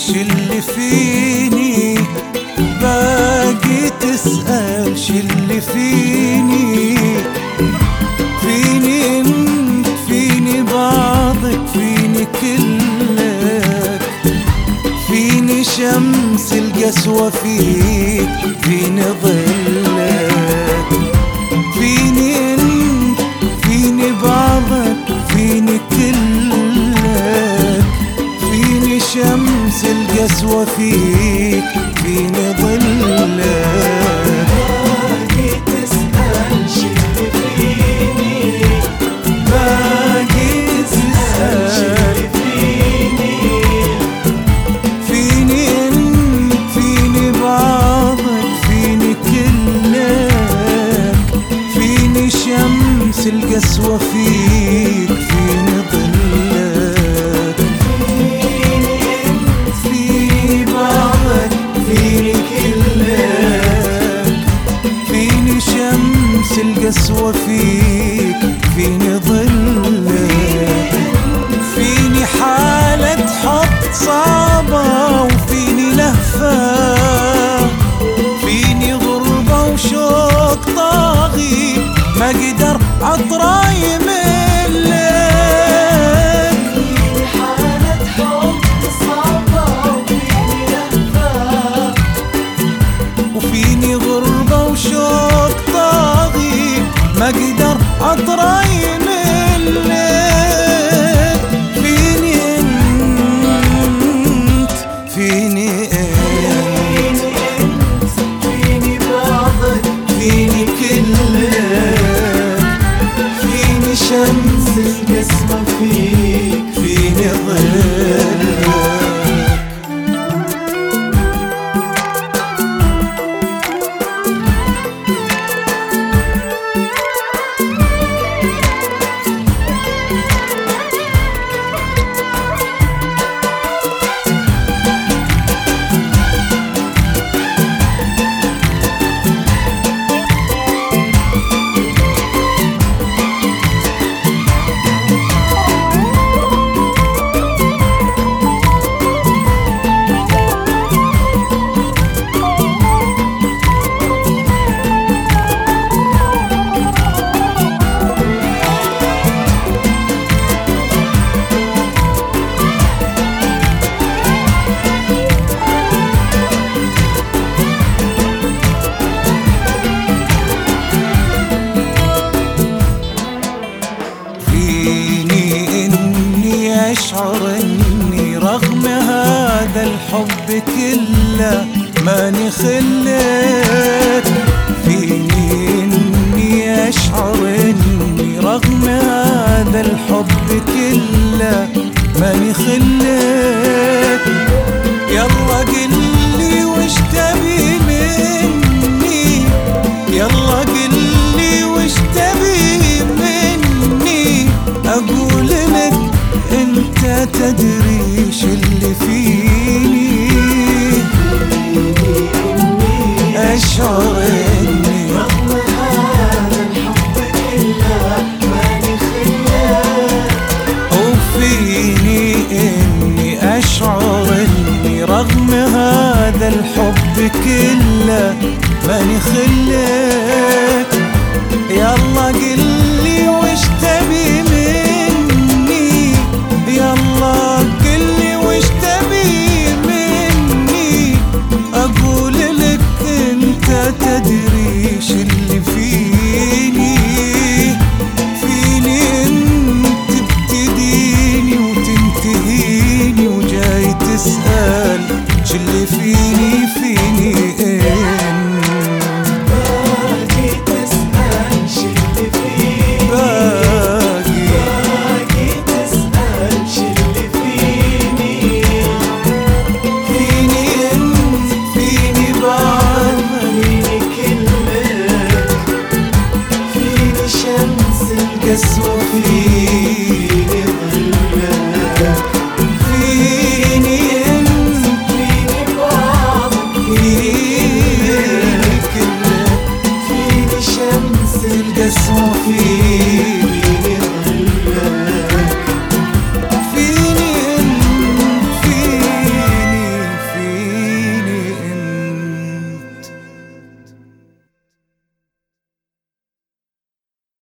اللي فيني، باقي تسأل شو اللي فيني. فيني انت، فيني بعضك، فيني كلك، فيني شمس القسوة فيك، فيني ظلك. فيني انت، فيني بعضك، فيني كلك، فيني شمس القسوة فيك، فيني ظلك. باقي تسأل شو اللي فيني، باقي تسأل شو اللي فيني. فيني انت، فيني بعضك، فيني كلك، فيني شمس القسوة فيك، فيني ظلك. فيني بعضك، فيني كلك، فيني شمس القسوة فيك، فيني ظلك. فيني حالة حب صعبة، وفيني لهفة، فيني غربة وشوق طاغي، ما قدر عطرة يملك. فيني حالة حب صعبة، وفيني لهفة، وفيني غربة وشوق طاغي، ما قدر عطرة يملك. فيني انت، فيني انت، فيني بعضك، فيني كلك، فيني شمس القسوة فيك، فيني ظلك. أشعر إني رغم هذا الحب كله ماني خليت. فيني إني أشعر إني رغم هذا الحب كله ماني خليت. يلا قلي وش تبي مني، يلا قلي وش تبي مني، أقول لك انت تدري شو اللي فيني. اشعر اني رغم هذا الحب كله ماني خيال. وفيني اني اشعر اني رغم هذا الحب كله ماني خليت. يلا قلي وش تبي مني، يلا قلي وش تبي مني، أقول لك أنت تدري شو اللي فيني. فيني أنت بتديني وتنتهيني، وجاي تسأل شو اللي فيني. فيني باقي تسأل شو اللي فيني، باقي تسأل شو اللي فيني. فيني انت، فيني بعضك، فيني كلمة، فيني شمس القسوة